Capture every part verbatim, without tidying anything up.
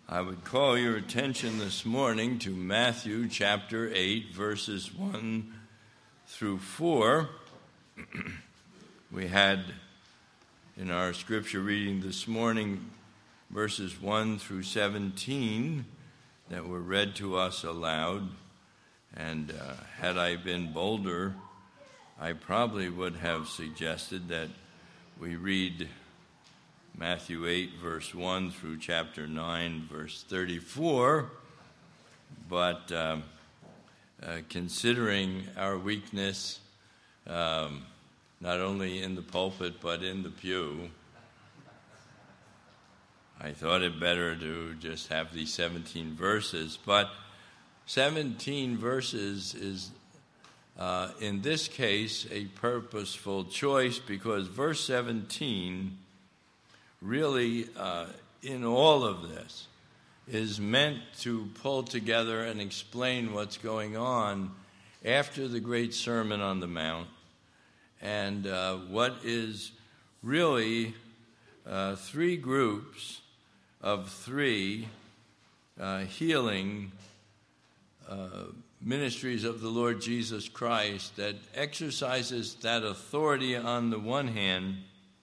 I would call your attention this morning to Matthew chapter eight, verses one through four. We had in our scripture reading this morning verses one through seventeen that were read to us aloud. And uh, had I been bolder, I probably would have suggested that we read Matthew eight, verse one through chapter nine, verse thirty-four. But um, uh, considering our weakness, um, not only in the pulpit but in the pew, I thought it better to just have these seventeen verses. But seventeen verses is, uh, in this case, a purposeful choice because verse seventeen really, uh, in all of this, is meant to pull together and explain what's going on after the great Sermon on the Mount and uh, what is really uh, three groups of three uh, healing uh, ministries of the Lord Jesus Christ that exercises that authority on the one hand,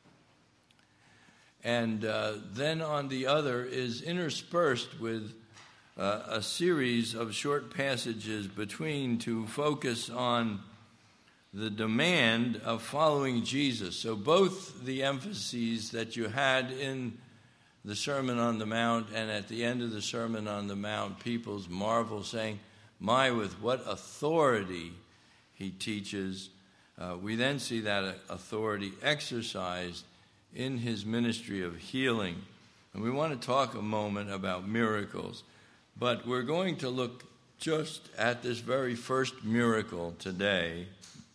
and uh, then on the other is interspersed with uh, a series of short passages between to focus on the demand of following Jesus. So both the emphases that you had in the Sermon on the Mount and at the end of the Sermon on the Mount, people's marvel saying, my, with what authority he teaches. Uh, we then see that authority exercised in his ministry of healing. And we want to talk a moment about miracles. But we're going to look just at this very first miracle today.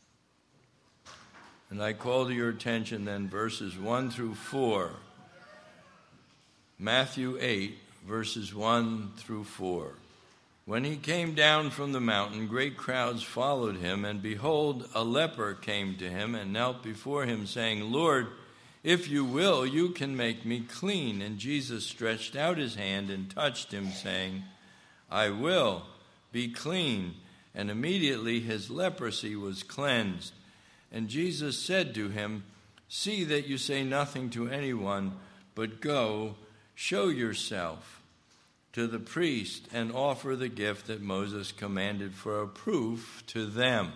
And I call to your attention then verses one through four. Matthew eight, verses one through four. When he came down from the mountain, great crowds followed him, and behold, a leper came to him and knelt before him, saying, Lord, if you will, you can make me clean. And Jesus stretched out his hand and touched him, saying, I will, be clean. And immediately his leprosy was cleansed. And Jesus said to him, see that you say nothing to anyone, but go, show yourself to the priest, and offer the gift that Moses commanded for a proof to them.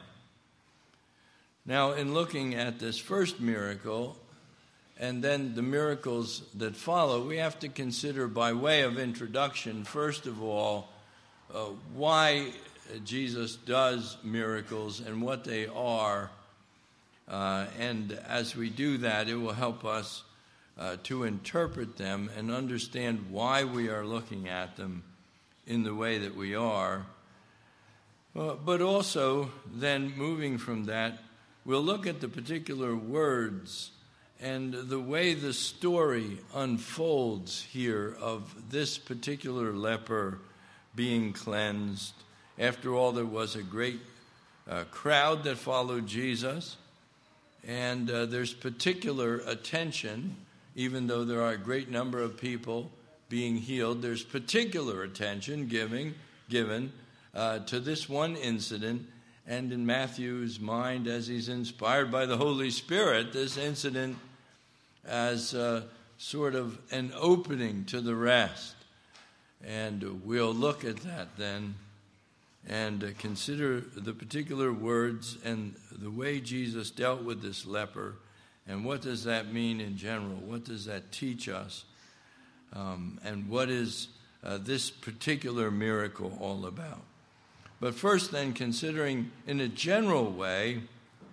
Now, in looking at this first miracle, and then the miracles that follow, we have to consider by way of introduction, first of all, uh, why Jesus does miracles and what they are. Uh, and as we do that, it will help us uh, to interpret them and understand why we are looking at them in the way that we are. Uh, but also, then moving from that, we'll look at the particular words and the way the story unfolds here of this particular leper being cleansed. After all, there was a great uh, crowd that followed Jesus, and uh, there's particular attention, even though there are a great number of people being healed, there's particular attention giving, given uh, to this one incident. And in Matthew's mind, as he's inspired by the Holy Spirit, this incident as uh, sort of an opening to the rest. And we'll look at that then and uh, consider the particular words and the way Jesus dealt with this leper. And what does that mean in general? What does that teach us? Um, and what is uh, this particular miracle all about? But first then, considering in a general way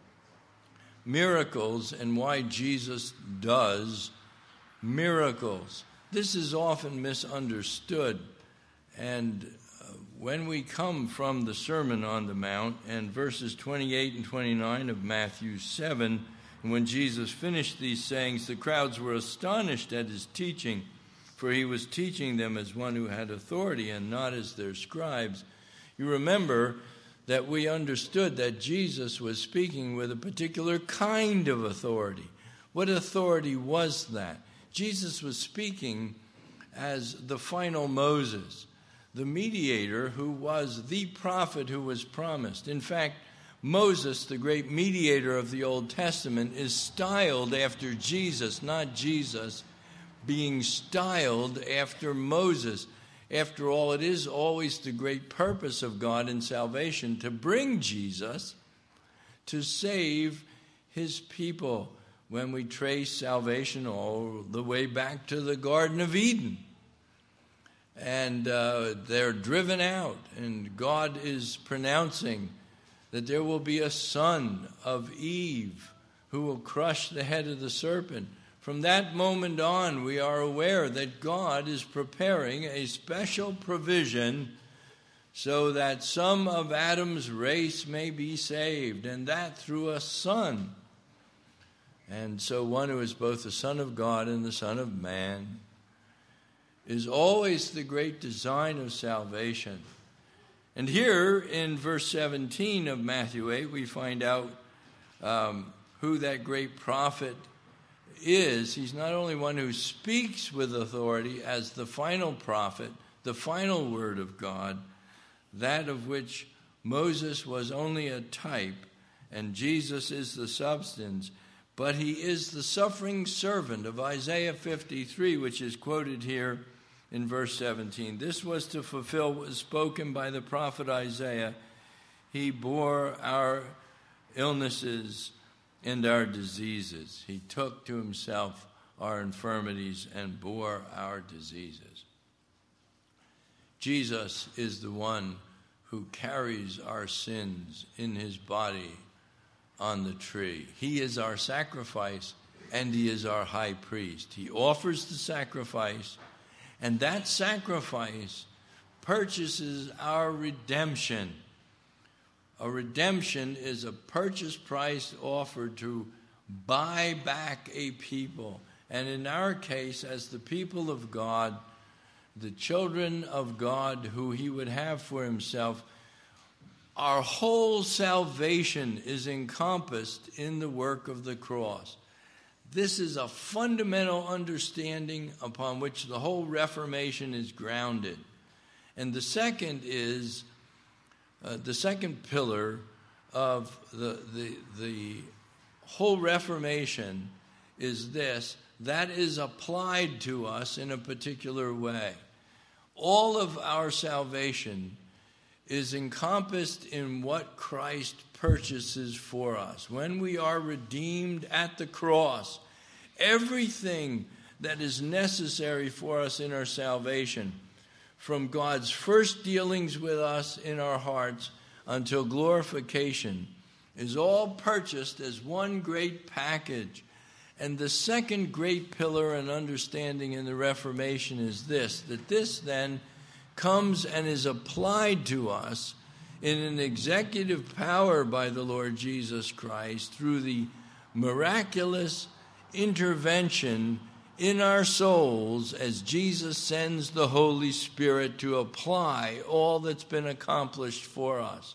miracles and why Jesus does miracles. This is often misunderstood. And uh, when we come from the Sermon on the Mount and verses twenty-eight and twenty-nine of Matthew seven, and when Jesus finished these sayings, the crowds were astonished at his teaching, for he was teaching them as one who had authority and not as their scribes. You remember that we understood that Jesus was speaking with a particular kind of authority. What authority was that? Jesus was speaking as the final Moses, the mediator who was the prophet who was promised. In fact, Moses, the great mediator of the Old Testament, is styled after Jesus, not Jesus being styled after Moses. After all, it is always the great purpose of God in salvation to bring Jesus to save his people. When we trace salvation all the way back to the Garden of Eden, and uh, they're driven out, and God is pronouncing that there will be a son of Eve who will crush the head of the serpent. From that moment on, we are aware that God is preparing a special provision so that some of Adam's race may be saved, and that through a son. And so one who is both the Son of God and the Son of Man is always the great design of salvation. And here in verse seventeen of Matthew eight, we find out um, who that great prophet is. He's not only one who speaks with authority as the final prophet, the final word of God, that of which Moses was only a type and Jesus is the substance, but he is the suffering servant of Isaiah fifty-three, which is quoted here in verse seventeen. This was to fulfill what was spoken by the prophet Isaiah. He bore our illnesses and our diseases. He took to himself our infirmities and bore our diseases. Jesus is the one who carries our sins in his body on the tree. He is our sacrifice, and he is our high priest. He offers the sacrifice, and that sacrifice purchases our redemption. A redemption is a purchase price offered to buy back a people. And in our case, as the people of God, the children of God who he would have for himself, our whole salvation is encompassed in the work of the cross. This is a fundamental understanding upon which the whole Reformation is grounded. And the second is, uh, the second pillar of the, the, the whole Reformation is this: that is applied to us in a particular way. All of our salvation is encompassed in what Christ purchases for us. When we are redeemed at the cross, everything that is necessary for us in our salvation, from God's first dealings with us in our hearts until glorification, is all purchased as one great package. And the second great pillar and understanding in the Reformation is this: that this then comes and is applied to us in an executive power by the Lord Jesus Christ through the miraculous intervention in our souls as Jesus sends the Holy Spirit to apply all that's been accomplished for us.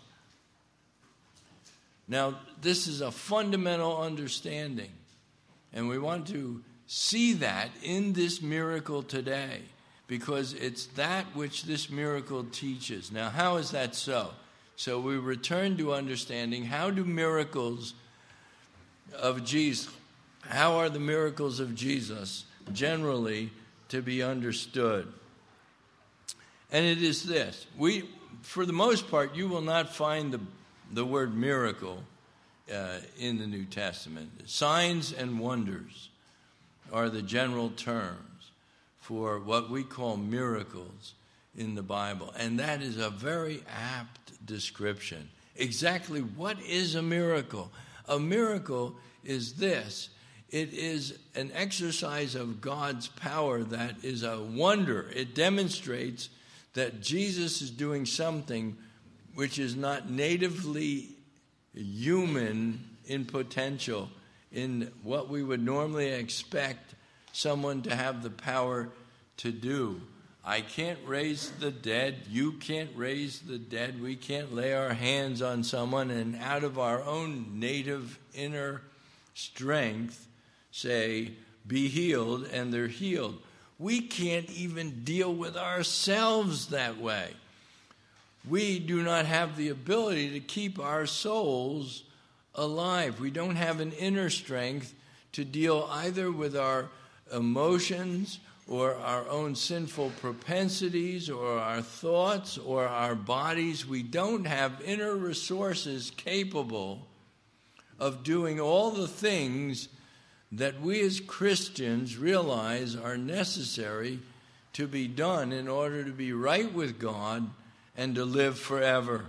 Now, this is a fundamental understanding, and we want to see that in this miracle today, because it's that which this miracle teaches. Now, how is that so? So we return to understanding, how do miracles of Jesus, how are the miracles of Jesus generally to be understood? And it is this: we, for the most part, you will not find the, the word miracle uh, in the New Testament. Signs and wonders are the general terms for what we call miracles in the Bible. And that is a very apt description. Exactly what is a miracle? A miracle is this: it is an exercise of God's power that is a wonder. It demonstrates that Jesus is doing something which is not natively human in potential, in what we would normally expect someone to have the power to do. I can't raise the dead. You can't raise the dead. We can't lay our hands on someone and out of our own native inner strength say, be healed, and they're healed. We can't even deal with ourselves that way. We do not have the ability to keep our souls alive. We don't have an inner strength to deal either with our emotions or our own sinful propensities or our thoughts or our bodies. We don't have inner resources capable of doing all the things that we as Christians realize are necessary to be done in order to be right with God and to live forever.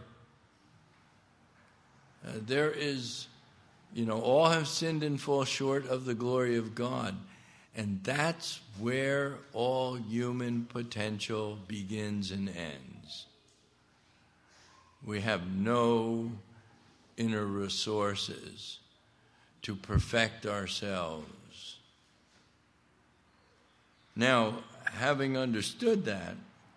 Uh, there is, you know, all have sinned and fall short of the glory of God. And that's where all human potential begins and ends. We have no inner resources to perfect ourselves. Now, having understood that,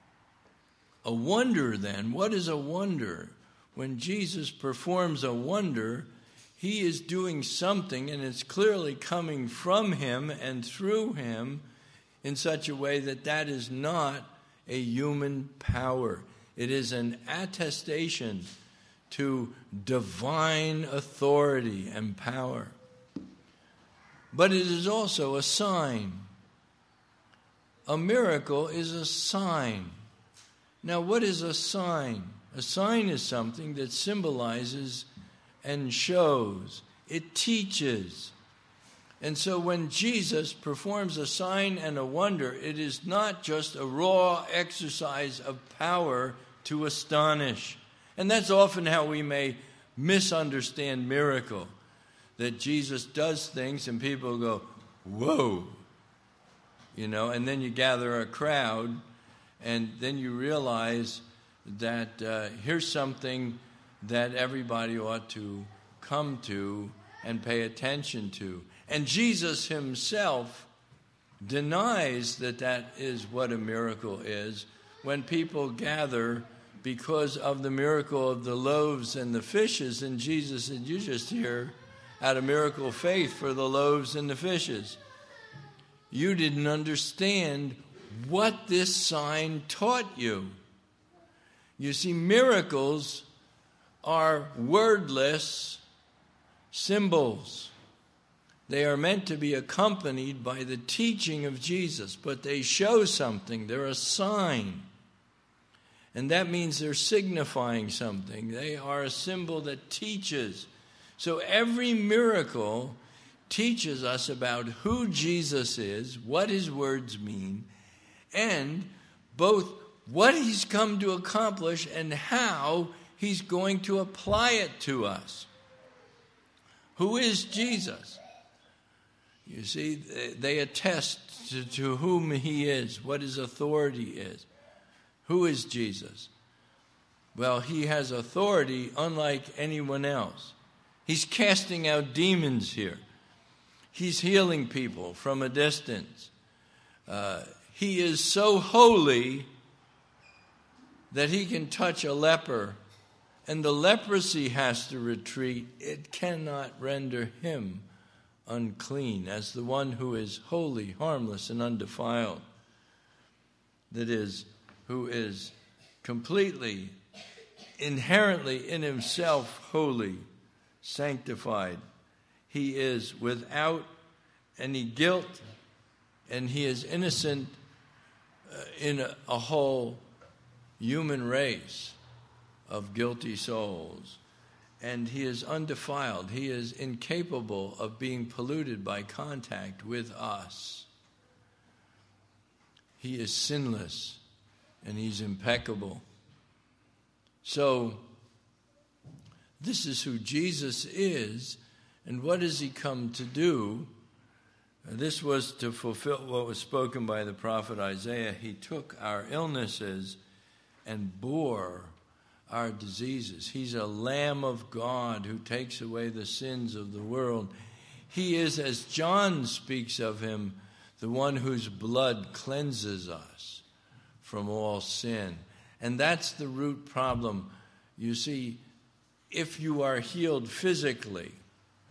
a wonder then, what is a wonder? When Jesus performs a wonder, he is doing something, and it's clearly coming from him and through him in such a way that that is not a human power. It is an attestation to divine authority and power. But it is also a sign. A miracle is a sign. Now, what is a sign? A sign is something that symbolizes and shows. It teaches. And so when Jesus performs a sign and a wonder, it is not just a raw exercise of power to astonish. And that's often how we may misunderstand miracle. That Jesus does things and people go, whoa. You know, and then you gather a crowd and then you realize that uh, here's something that everybody ought to come to and pay attention to. And Jesus himself denies that that is what a miracle is when people gather because of the miracle of the loaves and the fishes. And Jesus said, you just here had a miracle of faith for the loaves and the fishes. You didn't understand what this sign taught you. You see, miracles are wordless symbols. They are meant to be accompanied by the teaching of Jesus, but they show something. They're a sign. And that means they're signifying something. They are a symbol that teaches. So every miracle teaches us about who Jesus is, what his words mean, and both what he's come to accomplish and how he's going to apply it to us. Who is Jesus? You see, they attest to, to whom he is, what his authority is. Who is Jesus? Well, he has authority unlike anyone else. He's casting out demons here. He's healing people from a distance. Uh, he is so holy that he can touch a leper, and the leprosy has to retreat. It cannot render him unclean as the one who is holy, harmless, and undefiled. That is, who is completely, inherently in himself holy, sanctified. He is without any guilt, and he is innocent uh, in a, a whole human race of guilty souls. And he is undefiled. He is incapable of being polluted by contact with us. He is sinless, and he's impeccable. So, this is who Jesus is, and what has he come to do? This was to fulfill what was spoken by the prophet Isaiah. He took our illnesses and bore our diseases. He's a Lamb of God who takes away the sins of the world. He is, as John speaks of him, the one whose blood cleanses us from all sin. And that's the root problem. You see, if you are healed physically,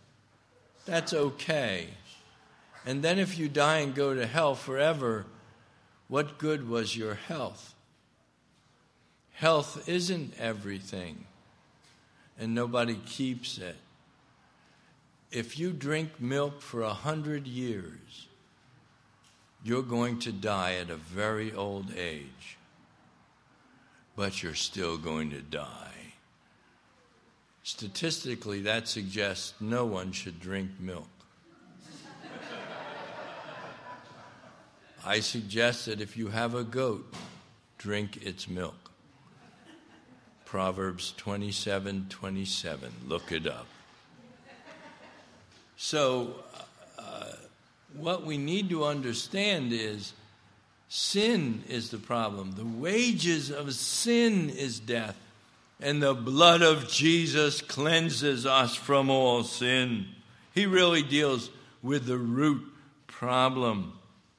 that's okay. And then if you die and go to hell forever, what good was your health? Health isn't everything, and nobody keeps it. If you drink milk for a hundred years, you're going to die at a very old age, but you're still going to die. Statistically, that suggests no one should drink milk. I suggest that if you have a goat, drink its milk. Proverbs twenty-seven twenty-seven. Look it up. So, uh, what we need to understand is sin is the problem. The wages of sin is death. And the blood of Jesus cleanses us from all sin. He really deals with the root problem.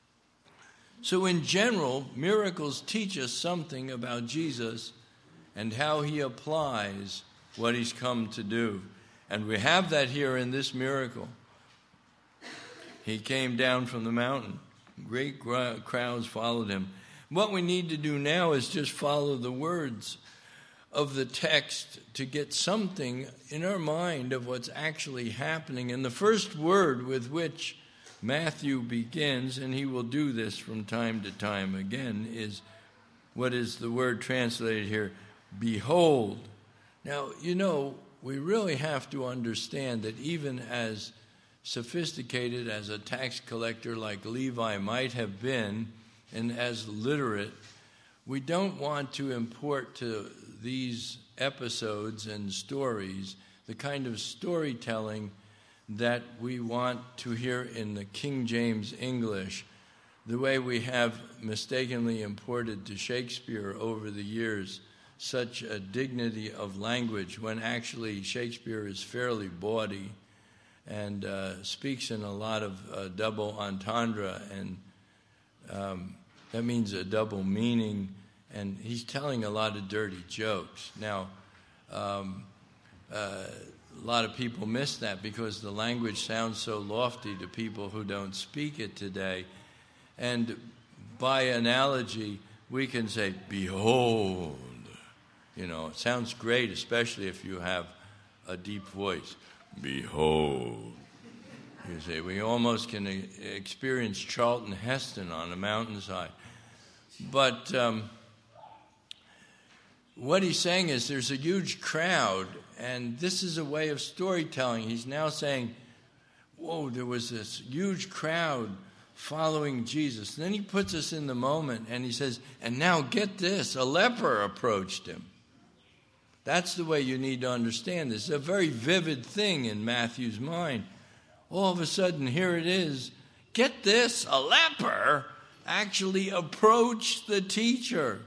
So in general, miracles teach us something about Jesus and how he applies what he's come to do. And we have that here in this miracle. He came down from the mountain. Great crowds followed him. What we need to do now is just follow the words of the text to get something in our mind of what's actually happening. And the first word with which Matthew begins, and he will do this from time to time again, is what is the word translated here, behold. Now, you know, we really have to understand that even as sophisticated as a tax collector like Levi might have been, and as literate, we don't want to import to these episodes and stories the kind of storytelling that we want to hear in the King James English, the way we have mistakenly imported to Shakespeare over the years such a dignity of language, when actually Shakespeare is fairly bawdy and uh, speaks in a lot of uh, double entendre, and um, that means a double meaning, and he's telling a lot of dirty jokes. Now, um, uh, a lot of people miss that because the language sounds so lofty to people who don't speak it today. And by analogy, we can say, behold. You know, it sounds great, especially if you have a deep voice. Behold. You say, we almost can experience Charlton Heston on a mountainside. But um, what he's saying is there's a huge crowd, and this is a way of storytelling. He's now saying, whoa, there was this huge crowd following Jesus. And then he puts us in the moment, and he says, and now get this, a leper approached him. That's the way you need to understand this. It's a very vivid thing in Matthew's mind. All of a sudden, here it is. Get this, a leper actually approached the teacher.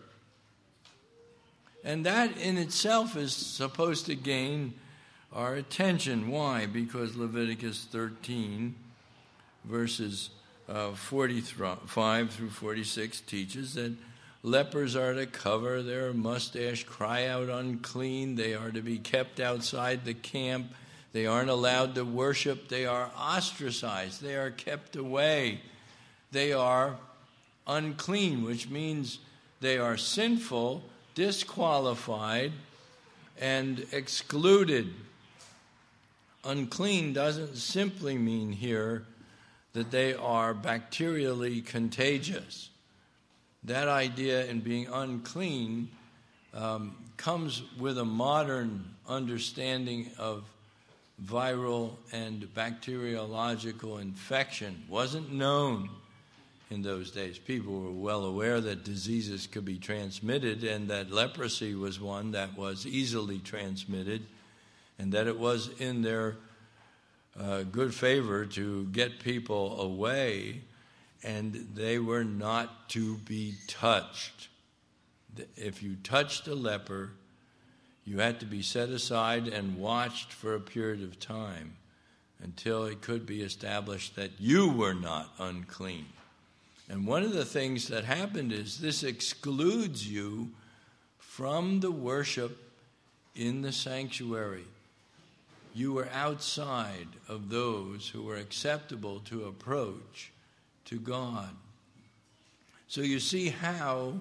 And that in itself is supposed to gain our attention. Why? Because Leviticus thirteen, verses uh, forty-five through forty-six teaches that lepers are to cover their mustache, cry out unclean. They are to be kept outside the camp. They aren't allowed to worship. They are ostracized. They are kept away. They are unclean, which means they are sinful, disqualified, and excluded. Unclean doesn't simply mean here that they are bacterially contagious. That idea in being unclean um, comes with a modern understanding of viral and bacteriological infection. Wasn't known in those days. People were well aware that diseases could be transmitted, and that leprosy was one that was easily transmitted, and that it was in their uh, good favor to get people away, and they were not to be touched. If you touched a leper, you had to be set aside and watched for a period of time until it could be established that you were not unclean. And one of the things that happened is this excludes you from the worship in the sanctuary. You were outside of those who were acceptable to approach to God. So you see how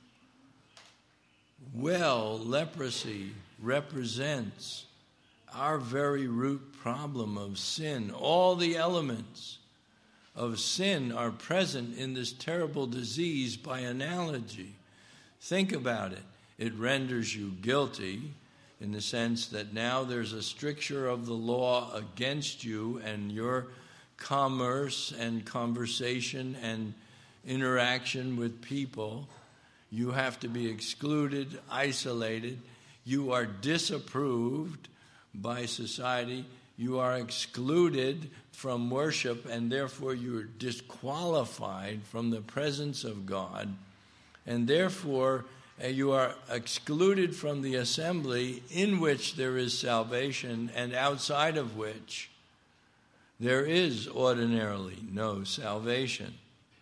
well leprosy represents our very root problem of sin. All the elements of sin are present in this terrible disease by analogy. Think about it. It renders you guilty in the sense that now there's a stricture of the law against you and your commerce and conversation and interaction with people. You have to be excluded, isolated. You are disapproved by society. You are excluded from worship, and therefore you are disqualified from the presence of God. And therefore uh, you are excluded from the assembly in which there is salvation and outside of which there is ordinarily no salvation.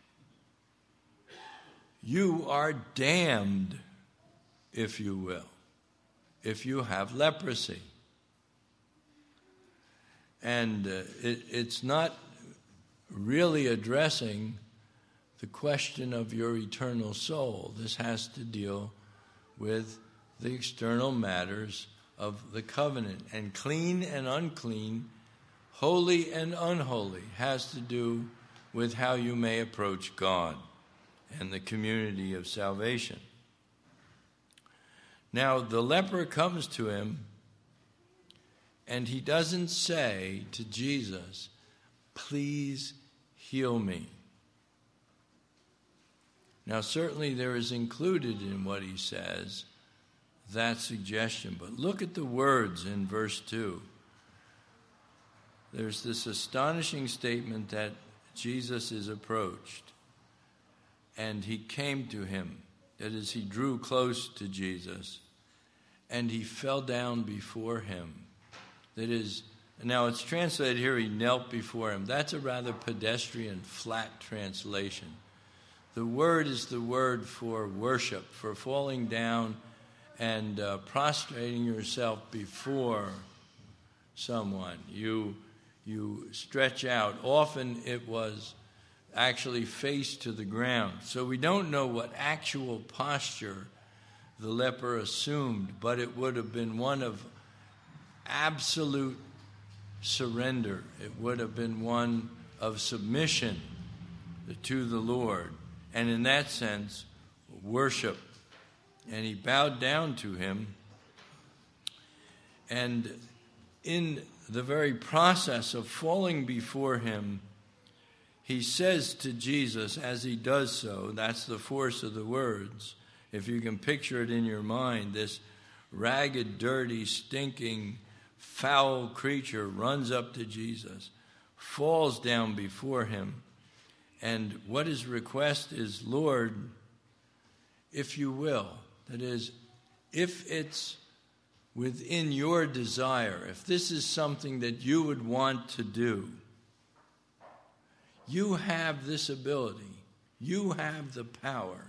You are damned, if you will, if you have leprosy. And uh, it, it's not really addressing the question of your eternal soul. This has to deal with the external matters of the covenant. And clean and unclean, holy and unholy, has to do with how you may approach God and the community of salvation. Now, the leper comes to him, and he doesn't say to Jesus, "Please heal me." Now, certainly there is included in what he says that suggestion, but look at the words in verse two. There's this astonishing statement that Jesus is approached, and he came to him. That is, he drew close to Jesus, and he fell down before him. That is, now it's translated here, he knelt before him. That's a rather pedestrian, flat translation. The word is the word for worship, for falling down and uh, prostrating yourself before someone. You, you stretch out. Often it was actually face to the ground. So we don't know what actual posture the leper assumed, but it would have been one of absolute surrender. It would have been one of submission to the Lord, and in that sense, worship. And he bowed down to him, and in the very process of falling before him, he says to Jesus as he does so, that's the force of the words, if you can picture it in your mind, this ragged, dirty, stinking, foul creature runs up to Jesus, falls down before him, and what his request is, "Lord, if you will," that is, if it's within your desire, if this is something that you would want to do, you have this ability, you have the power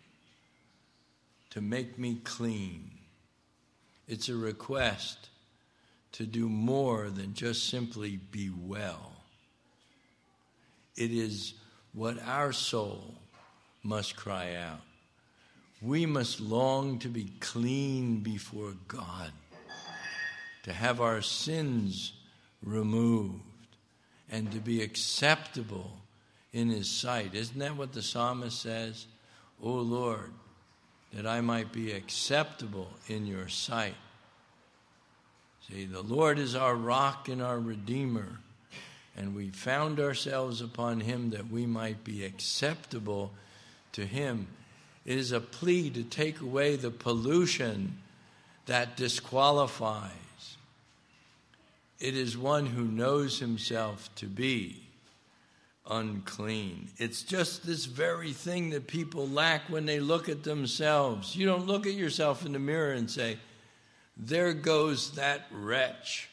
to make me clean. It's a request to do more than just simply be well. It is what our soul must cry out. We must long to be clean before God, to have our sins removed, and to be acceptable in his sight. Isn't that what the psalmist says? "O Lord, that I might be acceptable in your sight." See, the Lord is our rock and our redeemer, and we found ourselves upon him that we might be acceptable to him. It is a plea to take away the pollution that disqualifies. It is one who knows himself to be unclean. It's just this very thing that people lack when they look at themselves. You don't look at yourself in the mirror and say, "There goes that wretch."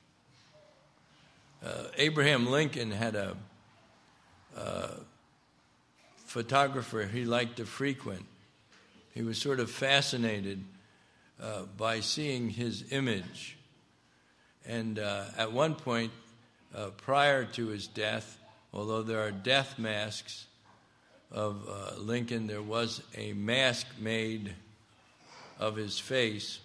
Uh, Abraham Lincoln had a uh, photographer he liked to frequent. He was sort of fascinated uh, by seeing his image. And uh, at one point, uh, prior to his death, although there are death masks of uh, Lincoln, there was a mask made of his face,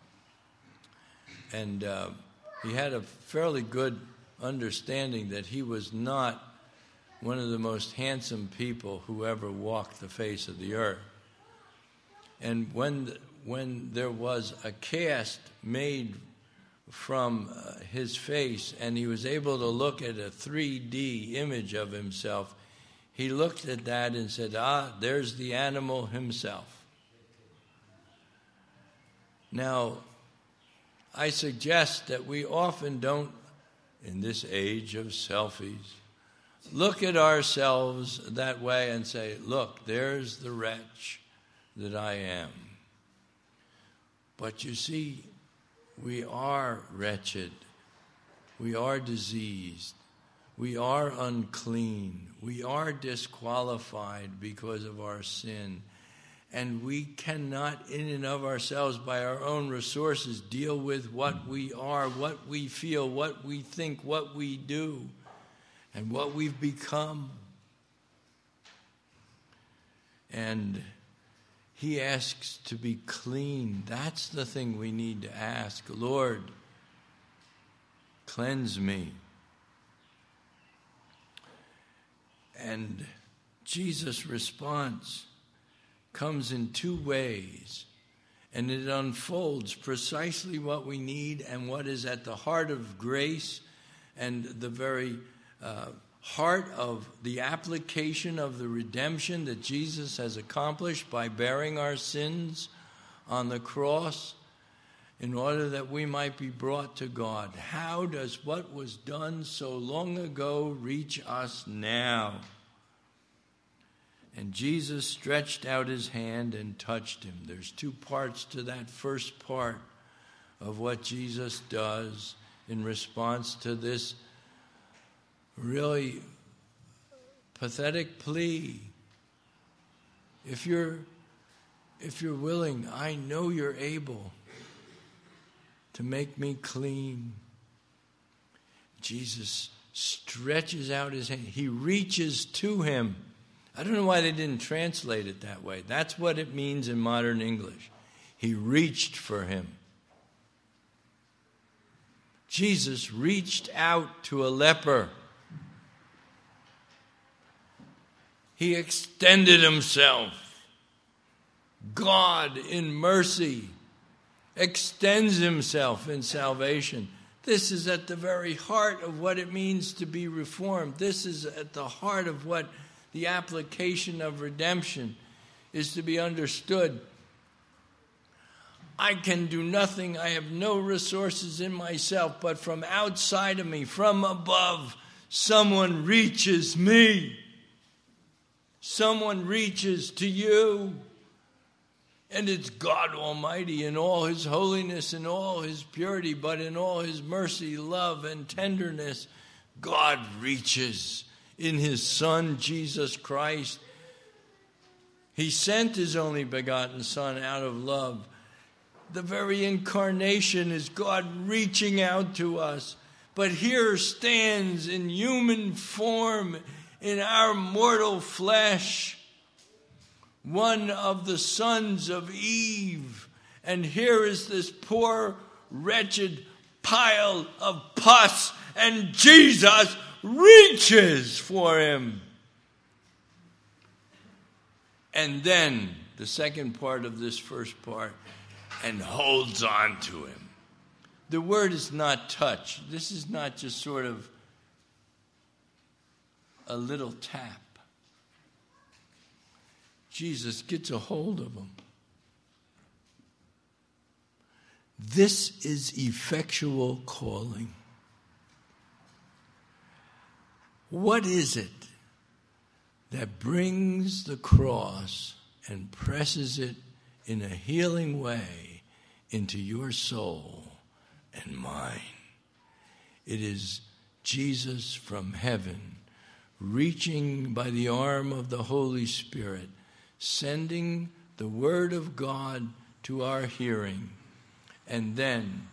and uh, he had a fairly good understanding that he was not one of the most handsome people who ever walked the face of the earth. And when when there was a cast made from uh, his face, and he was able to look at a three D image of himself, he looked at that and said, ah, there's the animal himself. Now, I suggest that we often don't, in this age of selfies, look at ourselves that way and say, look, there's the wretch that I am. But you see, we are wretched. We are diseased. We are unclean. We are disqualified because of our sin. And we cannot, in and of ourselves, by our own resources, deal with what we are, what we feel, what we think, what we do, and what we've become. And he asks to be clean. That's the thing we need to ask. Lord, cleanse me. And Jesus' response comes in two ways, and it unfolds precisely what we need and what is at the heart of grace and the very uh, heart of the application of the redemption that Jesus has accomplished by bearing our sins on the cross in order that we might be brought to God. How does what was done so long ago reach us now? And Jesus stretched out his hand and touched him. There's two parts to that first part of what Jesus does in response to this really pathetic plea. If you're, if you're willing, I know you're able to make me clean. Jesus stretches out his hand. He reaches to him. I don't know why they didn't translate it that way. That's what it means in modern English. He reached for him. Jesus reached out to a leper. He extended himself. God, in mercy, extends himself in salvation. This is at the very heart of what it means to be reformed. This is at the heart of what the application of redemption is to be understood. I can do nothing. I have no resources in myself, but from outside of me, from above, someone reaches me. Someone reaches to you. And it's God Almighty in all his holiness and all his purity, but in all his mercy, love, and tenderness, God reaches in his Son, Jesus Christ. He sent his only begotten Son out of love. The very incarnation is God reaching out to us. But here stands in human form, in our mortal flesh, one of the sons of Eve. And here is this poor, wretched pile of pus, and Jesus reaches for him. And then the second part of this first part, and holds on to him. The word is not touch. This is not just sort of a little tap. Jesus gets a hold of him. This is effectual calling. What is it that brings the cross and presses it in a healing way into your soul and mine? It is Jesus from heaven, reaching by the arm of the Holy Spirit, sending the Word of God to our hearing, and then,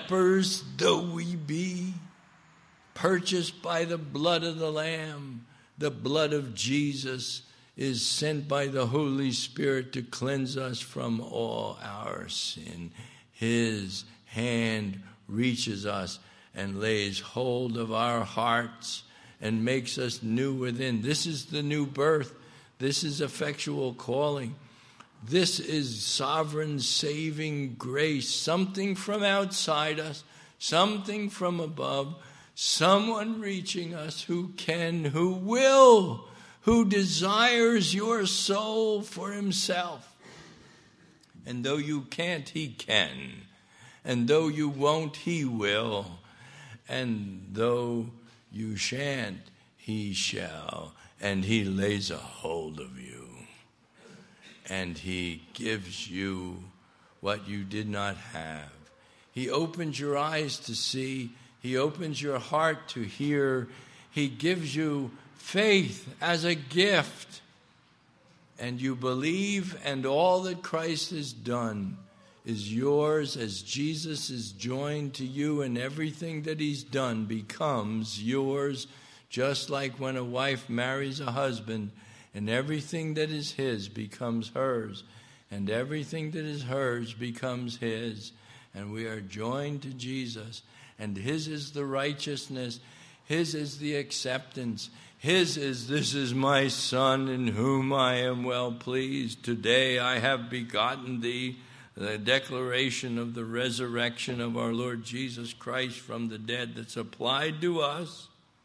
lepers though we be, purchased by the blood of the Lamb, The blood of Jesus is sent by the Holy Spirit to cleanse us from all our sin. His hand reaches us and lays hold of our hearts and makes us new within. This is the new birth. This is effectual calling. This is sovereign saving grace, something from outside us, something from above, someone reaching us who can, who will, who desires your soul for himself. And though you can't, he can. And though you won't, he will. And though you shan't, he shall. And he lays a hold of you. And he gives you what you did not have. He opens your eyes to see. He opens your heart to hear. He gives you faith as a gift. And you believe, and all that Christ has done is yours as Jesus is joined to you, and everything that he's done becomes yours, just like when a wife marries a husband, and everything that is his becomes hers, and everything that is hers becomes his. And we are joined to Jesus, and his is the righteousness, his is the acceptance, his is, this is my Son in whom I am well pleased. Today I have begotten thee. The declaration of the resurrection of our Lord Jesus Christ from the dead that's applied to us.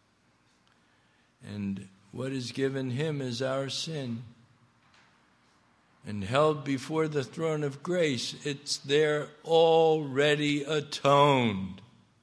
And what is given him is our sin. And held before the throne of grace, it's there already atoned.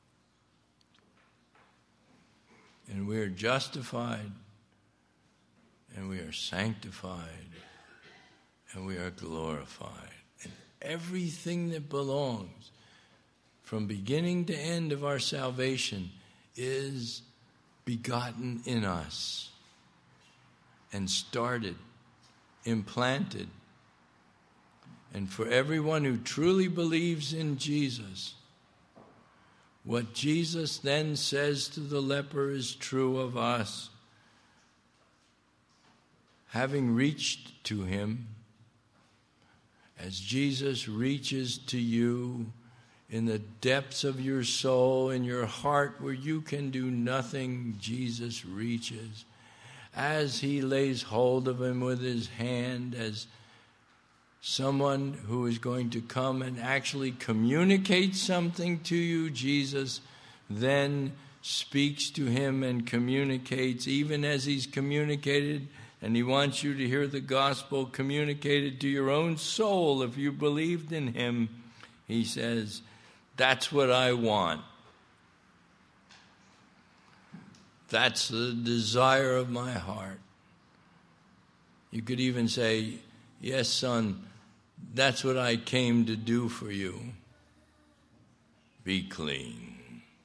And we are justified, and we are sanctified, and we are glorified. And everything that belongs from beginning to end of our salvation is begotten in us and started, implanted. And for everyone who truly believes in Jesus, what Jesus then says to the leper is true of us. Having reached to him, as Jesus reaches to you in the depths of your soul, in your heart where you can do nothing, Jesus reaches. As he lays hold of him with his hand, as someone who is going to come and actually communicate something to you, Jesus then speaks to him and communicates, even as he's communicated, and he wants you to hear the gospel communicated to your own soul. If you believed in him, he says, that's what I want. That's the desire of my heart. You could even say, yes, son, that's what I came to do for you. Be clean.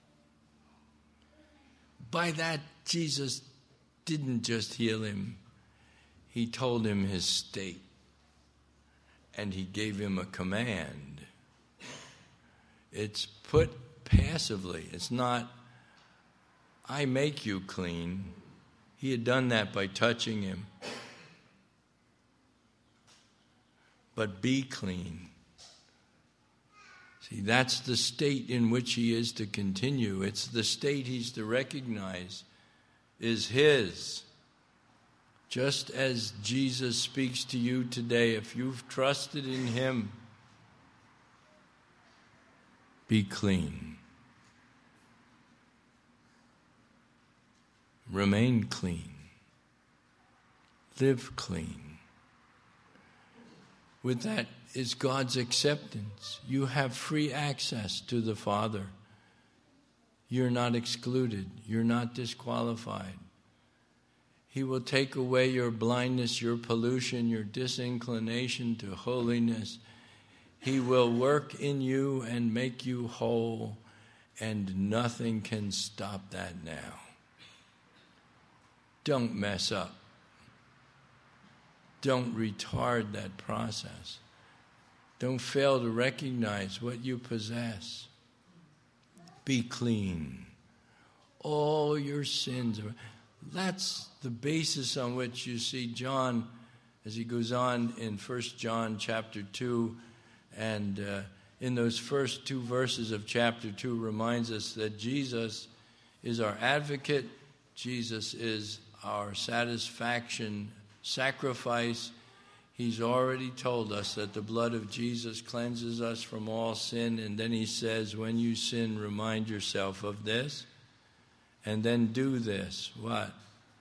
By that, Jesus didn't just heal him. He told him his state. And he gave him a command. It's put passively. It's not, I make you clean. He had done that by touching him. But be clean. See, that's the state in which he is to continue. It's the state he's to recognize is his. Just as Jesus speaks to you today, if you've trusted in him, be clean. Remain clean. Live clean. With that is God's acceptance. You have free access to the Father. You're not excluded. You're not disqualified. He will take away your blindness, your pollution, your disinclination to holiness. He will work in you and make you whole, and nothing can stop that now. Don't mess up. Don't retard that process. Don't fail to recognize what you possess. Be clean. All your sins are... That's the basis on which you see John, as he goes on in First John chapter two, and uh, in those first two verses of chapter two reminds us that Jesus is our advocate, Jesus is our satisfaction sacrifice. He's already told us that the blood of Jesus cleanses us from all sin, and then he says, when you sin, remind yourself of this, and then do this. What?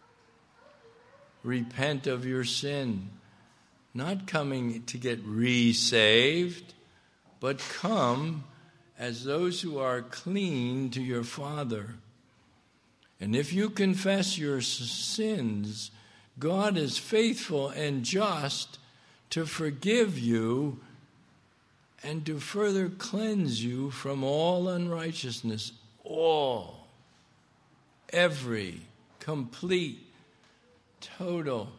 Repent of your sin. Not coming to get re-saved, but come as those who are clean to your Father. And if you confess your sins, God is faithful and just to forgive you and to further cleanse you from all unrighteousness. All. Every. Complete. Total.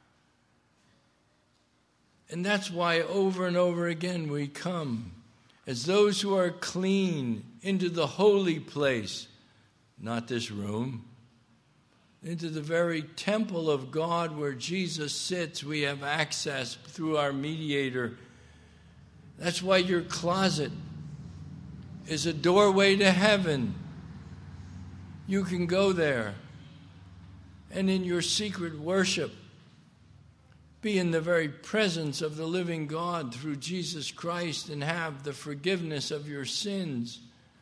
And that's why over and over again we come as those who are clean into the holy place, not this room, into the very temple of God where Jesus sits. We have access through our mediator. That's why your closet is a doorway to heaven. You can go there and in your secret worship be in the very presence of the living God through Jesus Christ and have the forgiveness of your sins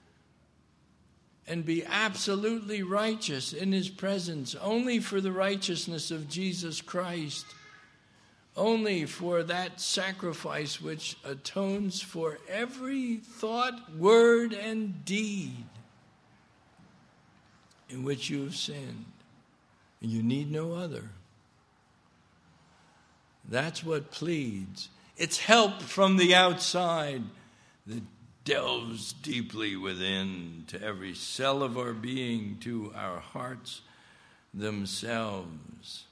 and be absolutely righteous in his presence, only for the righteousness of Jesus Christ, only for that sacrifice which atones for every thought, word, and deed in which you have sinned. You need no other. That's what pleads. It's help from the outside that delves deeply within to every cell of our being, to our hearts themselves.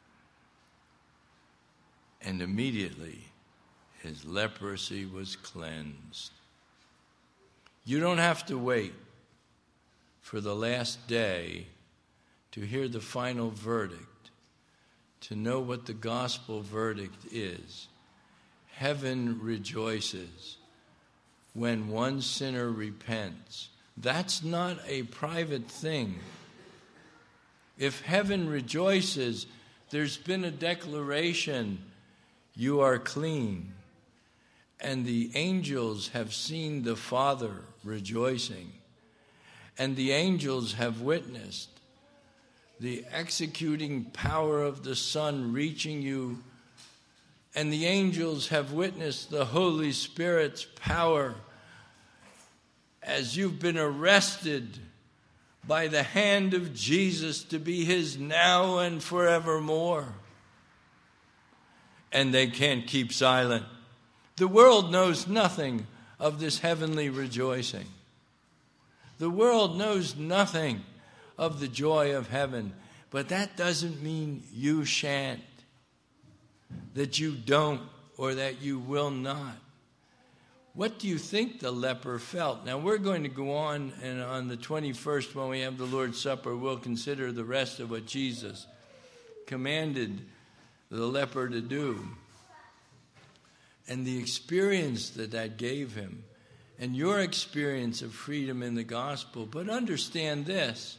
And immediately his leprosy was cleansed. You don't have to wait for the last day to hear the final verdict, to know what the gospel verdict is. Heaven rejoices when one sinner repents. That's not a private thing. If heaven rejoices, there's been a declaration, you are clean. And the angels have seen the Father rejoicing. And the angels have witnessed the executing power of the Son reaching you. And the angels have witnessed the Holy Spirit's power as you've been arrested by the hand of Jesus to be his now and forevermore. And they can't keep silent. The world knows nothing of this heavenly rejoicing. The world knows nothing of the joy of heaven, but that doesn't mean you shan't, that you don't, or that you will not. What do you think the leper felt? Now we're going to go on, and on the twenty-first, when we have the Lord's Supper, we'll consider the rest of what Jesus commanded the leper to do and the experience that that gave him and your experience of freedom in the gospel. But understand this,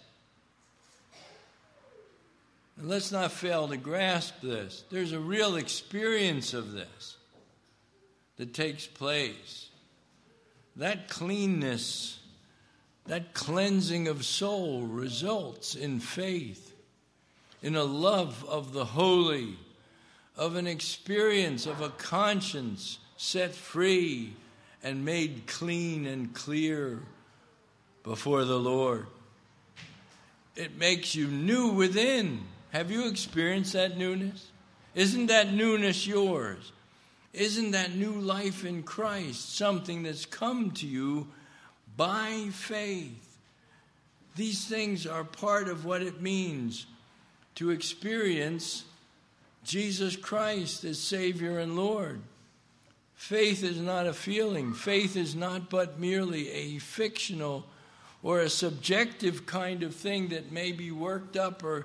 and let's not fail to grasp this. There's a real experience of this that takes place. That cleanness, that cleansing of soul results in faith, in a love of the holy, of an experience of a conscience set free and made clean and clear before the Lord. It makes you new within. Have you experienced that newness? Isn't that newness yours? Isn't that new life in Christ something that's come to you by faith? These things are part of what it means to experience Jesus Christ as Savior and Lord. Faith is not a feeling. Faith is not but merely a fictional or a subjective kind of thing that may be worked up or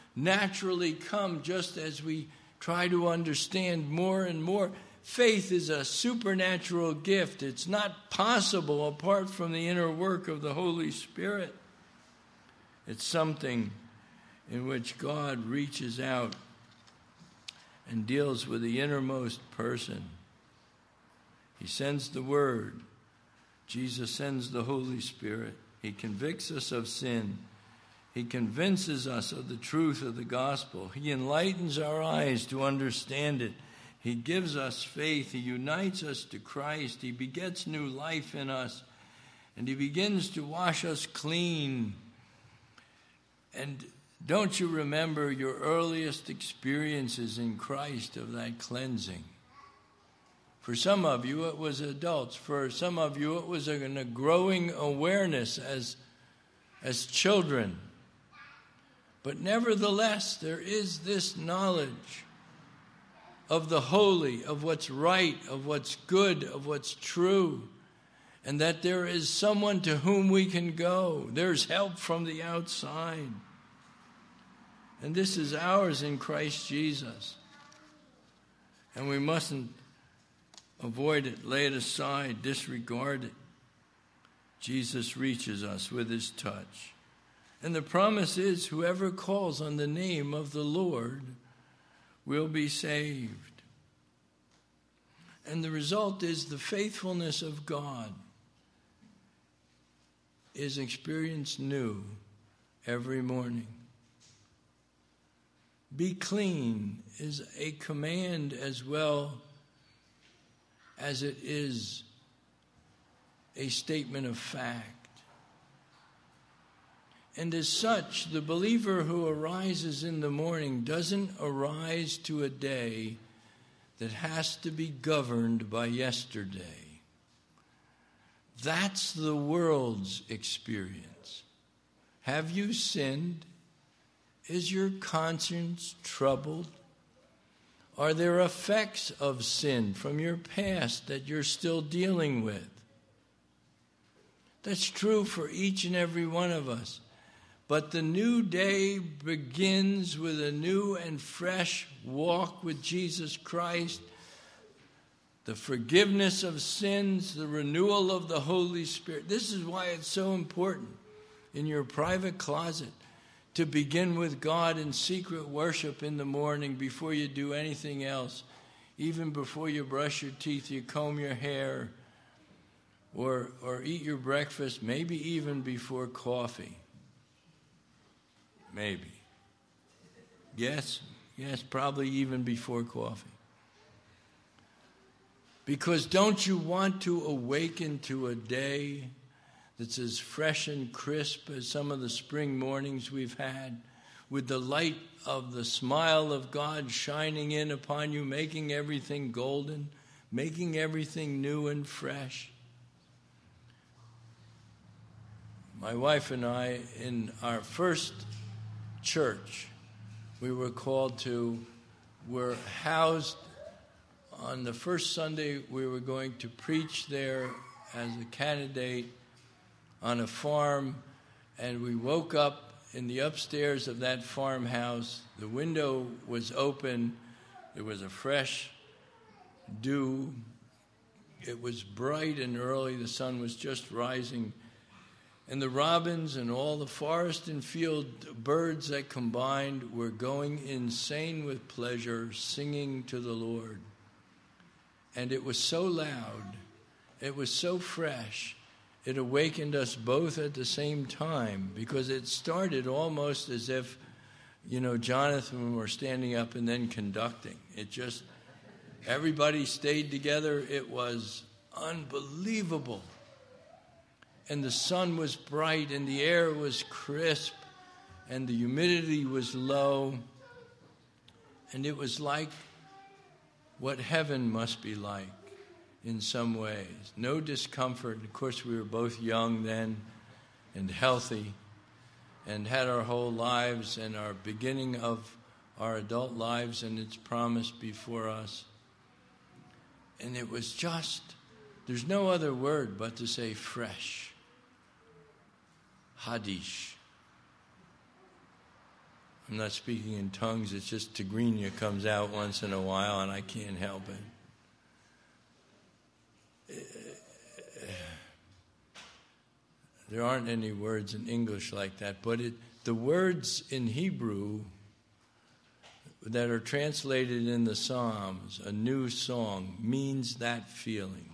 naturally come just as we try to understand more and more. Faith is a supernatural gift. It's not possible apart from the inner work of the Holy Spirit. It's something in which God reaches out and deals with the innermost person. He sends the Word. Jesus sends the Holy Spirit. He convicts us of sin. He convinces us of the truth of the gospel. He enlightens our eyes to understand it. He gives us faith. He unites us to Christ. He begets new life in us. And he begins to wash us clean. And don't you remember your earliest experiences in Christ of that cleansing? For some of you, it was adults. For some of you, it was a, a growing awareness as, as children. But nevertheless, there is this knowledge of the holy, of what's right, of what's good, of what's true, and that there is someone to whom we can go. There's help from the outside. And this is ours in Christ Jesus. And we mustn't avoid it, lay it aside, disregard it. Jesus reaches us with his touch. And the promise is, whoever calls on the name of the Lord will be saved. And the result is the faithfulness of God is experienced new every morning. Be clean is a command as well as it is a statement of fact. And as such, the believer who arises in the morning doesn't arise to a day that has to be governed by yesterday. That's the world's experience. Have you sinned? Is your conscience troubled? Are there effects of sin from your past that you're still dealing with? That's true for each and every one of us. But the new day begins with a new and fresh walk with Jesus Christ, the forgiveness of sins, the renewal of the Holy Spirit. This is why it's so important in your private closet to begin with God in secret worship in the morning before you do anything else. Even before you brush your teeth, you comb your hair, or, or eat your breakfast, maybe even before coffee. Maybe. Yes, yes, probably even before coffee. Because don't you want to awaken to a day that's as fresh and crisp as some of the spring mornings we've had, with the light of the smile of God shining in upon you, making everything golden, making everything new and fresh? My wife and I, in our first church we were called to, were housed on the first Sunday we were going to preach there as a candidate on a farm, and we woke up in the upstairs of that farmhouse. The window was open. There was a fresh dew. It was bright and early. The sun was just rising. And the robins and all the forest and field birds that combined were going insane with pleasure, singing to the Lord. And it was so loud, it was so fresh, it awakened us both at the same time, because it started almost as if, you know, Jonathan were standing up and then conducting. It just, everybody stayed together. It was unbelievable. And the sun was bright, and the air was crisp, and the humidity was low. And it was like what heaven must be like in some ways. No discomfort. Of course, we were both young then and healthy and had our whole lives and our beginning of our adult lives and its promise before us. And it was just, there's no other word but to say fresh. Hadish. I'm not speaking in tongues. It's just Tigrinya comes out once in a while, and I can't help it. There aren't any words in English like that, but it, the words in Hebrew that are translated in the Psalms, a new song, means that feeling.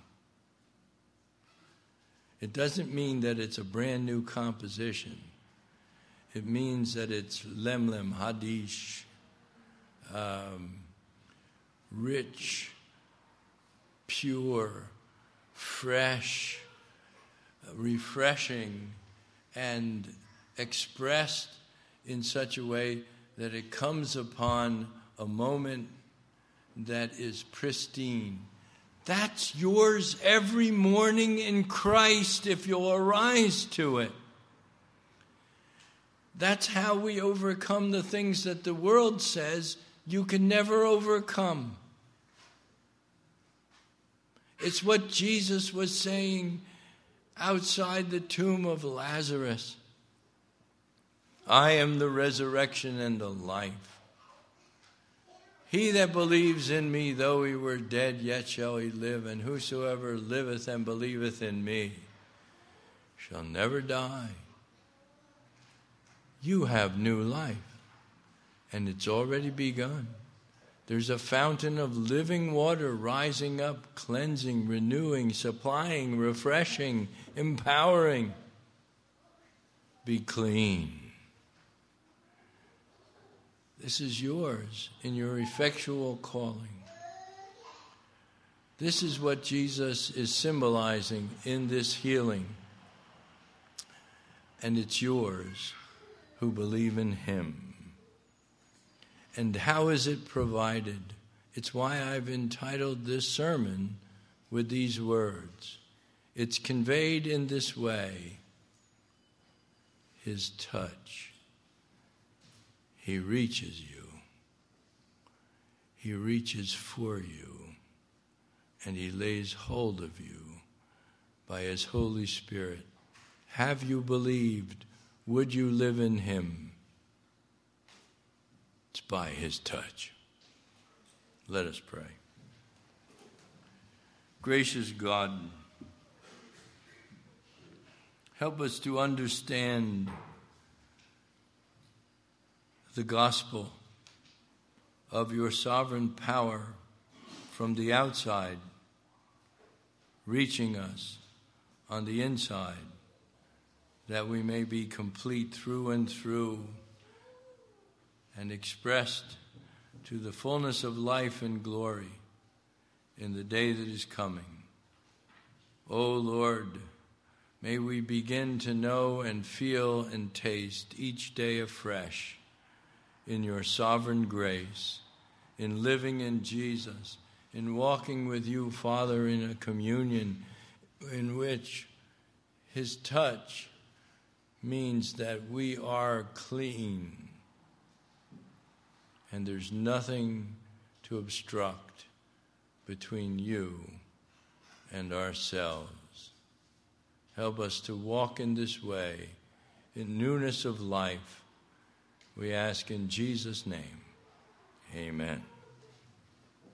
It doesn't mean that it's a brand new composition. It means that it's lemlem, hadish, um, rich, pure, fresh, refreshing, and expressed in such a way that it comes upon a moment that is pristine. That's yours every morning in Christ if you'll arise to it. That's how we overcome the things that the world says you can never overcome. It's what Jesus was saying outside the tomb of Lazarus. I am the resurrection and the life. He that believes in me, though he were dead, yet shall he live. And whosoever liveth and believeth in me shall never die. You have new life, and it's already begun. There's a fountain of living water rising up, cleansing, renewing, supplying, refreshing, empowering. Be clean. This is yours in your effectual calling. This is what Jesus is symbolizing in this healing. And it's yours who believe in him. And how is it provided? It's why I've entitled this sermon with these words. It's conveyed in this way. His touch. He reaches you. He reaches for you. And he lays hold of you by his Holy Spirit. Have you believed? Would you live in him? It's by his touch. Let us pray. Gracious God, help us to understand the gospel of your sovereign power from the outside, reaching us on the inside, that we may be complete through and through and expressed to the fullness of life and glory in the day that is coming. O Lord, may we begin to know and feel and taste each day afresh in your sovereign grace, in living in Jesus, in walking with you, Father, in a communion in which his touch means that we are clean and there's nothing to obstruct between you and ourselves. Help us to walk in this way, in newness of life. We ask in Jesus' name, amen.